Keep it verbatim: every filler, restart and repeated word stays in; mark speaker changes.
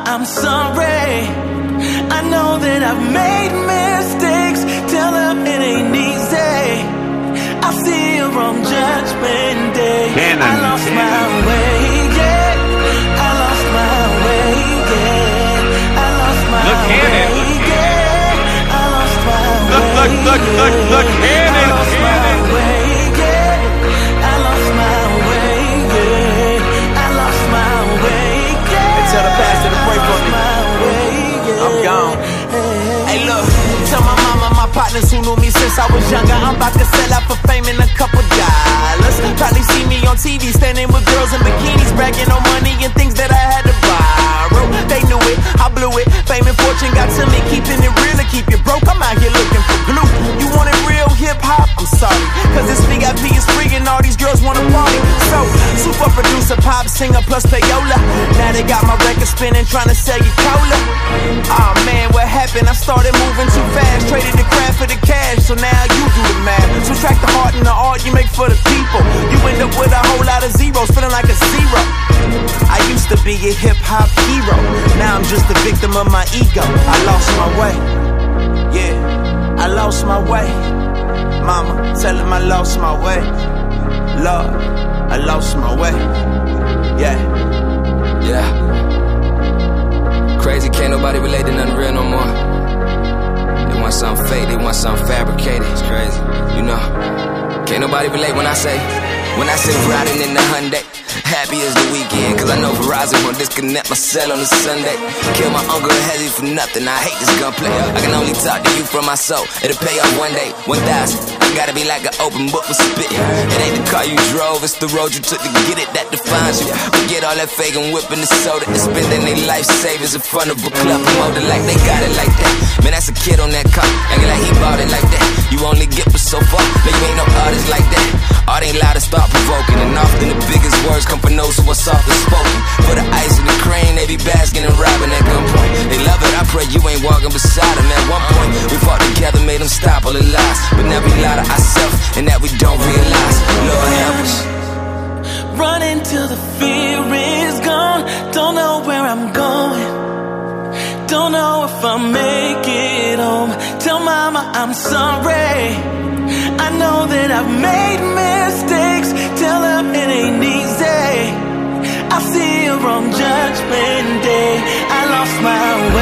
Speaker 1: I'm sorry. I know that I've made mistakes. Tell them it ain't easy. I see you on Judgment Day.
Speaker 2: Cannon,
Speaker 1: I lost
Speaker 2: Cannon.
Speaker 1: my way, yeah. I lost my way, yeah. I lost my
Speaker 2: Look,
Speaker 1: way,
Speaker 2: Cannon.
Speaker 1: yeah. I lost my
Speaker 2: Look,
Speaker 1: way,
Speaker 2: look, look, look, look, Cannon,
Speaker 1: I lost my
Speaker 2: Cannon.
Speaker 1: way, yeah. I lost my way, yeah. I lost my way, yeah.
Speaker 3: And tell the pastor to pray for me. I'm gone. Hey, look, tell my mama, my partners who knew me since I was younger, I'm about to sell out for fame and a couple dollars. Probably see me on T V standing with girls in bikinis, bragging on money and things that I had to borrow. They knew it, I blew it. Fame and fortune got to me, keeping it real to keep you broke. I'm out here looking for glue. You wanted real hip hop? I'm sorry, cause this V I P is free and all these girls wanna party. So, super producer, pop singer plus payola. Now they got my record spinning, trying to sell you cola. Aw oh, man, what happened? I started moving too fast, traded the craft for the cash, so now you do the math. Subtract the heart and the art you make for the people. You end up with a whole lot of zeros, feeling like a zero. I used to be a hip hop hero, now I'm just a victim of my ego. I lost my way, yeah, I lost my way. Mama, tell him I lost my way. Lord, I lost my way, yeah.
Speaker 4: Yeah. Crazy, can't nobody relate to nothing real no more. They want something fake, they want something fabricated. It's crazy, you know. Can't nobody relate when I say, when I say riding in the Hyundai. Happy as the weekend, cause I know Verizon won't disconnect my cell on a Sunday. Kill my uncle Hezzy for nothing, I hate this gunplay. I can only talk to you from my soul, it'll pay off one day, one thousand. I gotta be like an open book with spit. It ain't the car you drove, it's the road you took to get it that defines you. Forget all that fake and whipping the soda and spending their life savings in front of a club promoter like they got it like that. Man, that's a kid on that car, acting like he bought it like that. You only get but so far, man, you ain't no artist like that. Art ain't loud to start provoking, and often the biggest words come from those who are soft and spoken. For the ice and the cream, they be basking and robbing at gunpoint. They love it, I pray you ain't walking beside them. At one point, we fought together, made them stop all the lies. But now we lie to ourselves, and that we don't realize. Lord help us.
Speaker 1: Running till the fear is gone. Don't know where I'm going. Don't know if I'll make it home. Tell mama I'm sorry. I know that I've made mistakes. Tell them it ain't easy. I see you on Judgment Day. I lost my way.